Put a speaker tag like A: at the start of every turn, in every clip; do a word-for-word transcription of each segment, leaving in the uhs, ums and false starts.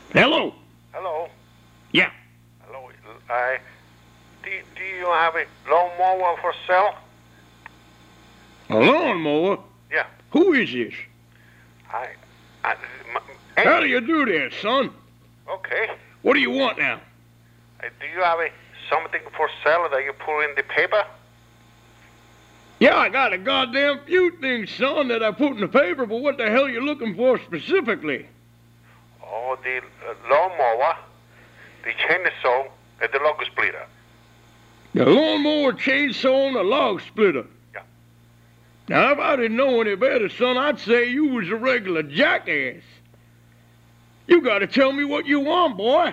A: Hello?
B: Hello?
A: Yeah.
B: Hello? I, do, do you have a lawnmower for sale?
A: A lawnmower?
B: Yeah.
A: Who is this?
B: I... I my,
A: How do you do that, son?
B: Okay.
A: What do you want now?
B: Uh, do you have a, something for sale that you put in the paper?
A: Yeah, I got a goddamn few things, son, that I put in the paper, but what the hell are you looking for specifically?
B: Oh, the uh, lawnmower, the chainsaw, and the log splitter.
A: The lawnmower, chainsaw, and a log splitter.
B: Yeah.
A: Now, if I didn't know any better, son, I'd say you was a regular jackass. You gotta tell me what you want, boy.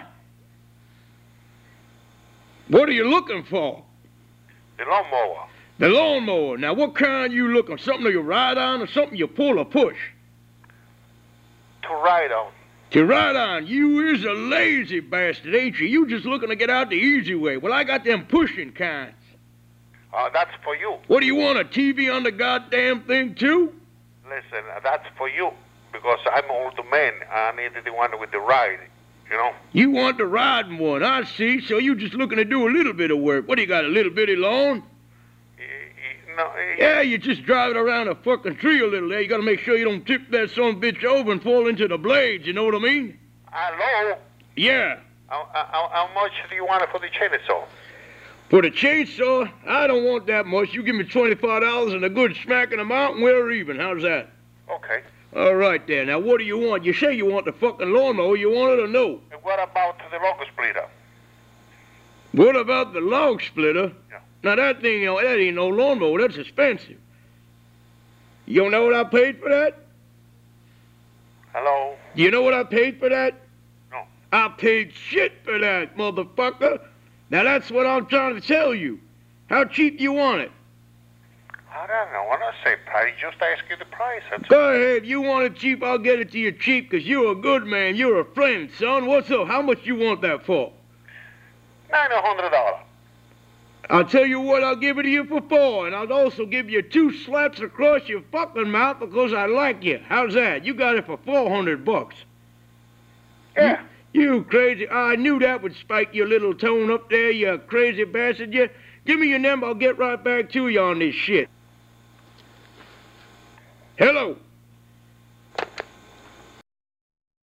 A: What are you looking for?
B: The lawnmower.
A: The lawnmower. Now, what kind you looking? Something you ride on or something you pull or push?
B: To ride on.
A: To ride on. You is a lazy bastard, ain't you? You just looking to get out the easy way. Well, I got them pushing kinds.
B: Uh, that's for you.
A: What do you want, a T V on the goddamn thing, too?
B: Listen, uh, that's for you. Because I'm an old man. I need the one with the ride, you know?
A: You want the riding one, I see. So you just looking to do a little bit of work. What, do you got, a little bitty lawn?
B: Y- y- No, y-
A: Yeah, you're just driving around a fucking tree a little there. You gotta make sure you don't tip that son of a bitch over and fall into the blades, you know what I mean?
B: Hello?
A: Yeah.
B: How, how, how much do you want for the chainsaw?
A: For the chainsaw, I don't want that much. You give me twenty-five dollars and a good smack in the mountain, we're even. How's that?
B: Okay.
A: All right, there. Now, what do you want? You say you want the fucking lawnmower. You want it or no?
B: And what about the log splitter?
A: What about the log splitter?
B: Yeah.
A: Now, that thing, you know, that ain't no lawnmower. That's expensive. You don't know what I paid for that?
B: Hello?
A: You know what I paid for that?
B: No.
A: I paid shit for that, motherfucker. Now, that's what I'm trying to tell you. How cheap you want it?
B: I don't know. When I say price, just ask you the price. That's
A: Go ahead. You want it cheap, I'll get it to you cheap, because you're a good man. You're a friend, son. What's up? How much you want that for?
B: nine hundred dollars.
A: I'll tell you what, I'll give it to you for four, and I'll also give you two slaps across your fucking mouth because I like you. How's that? You got it for four hundred bucks.
B: Yeah.
A: You, you crazy. I knew that would spike your little tone up there, you crazy bastard. You, give me your number, I'll get right back to you on this shit. Hello?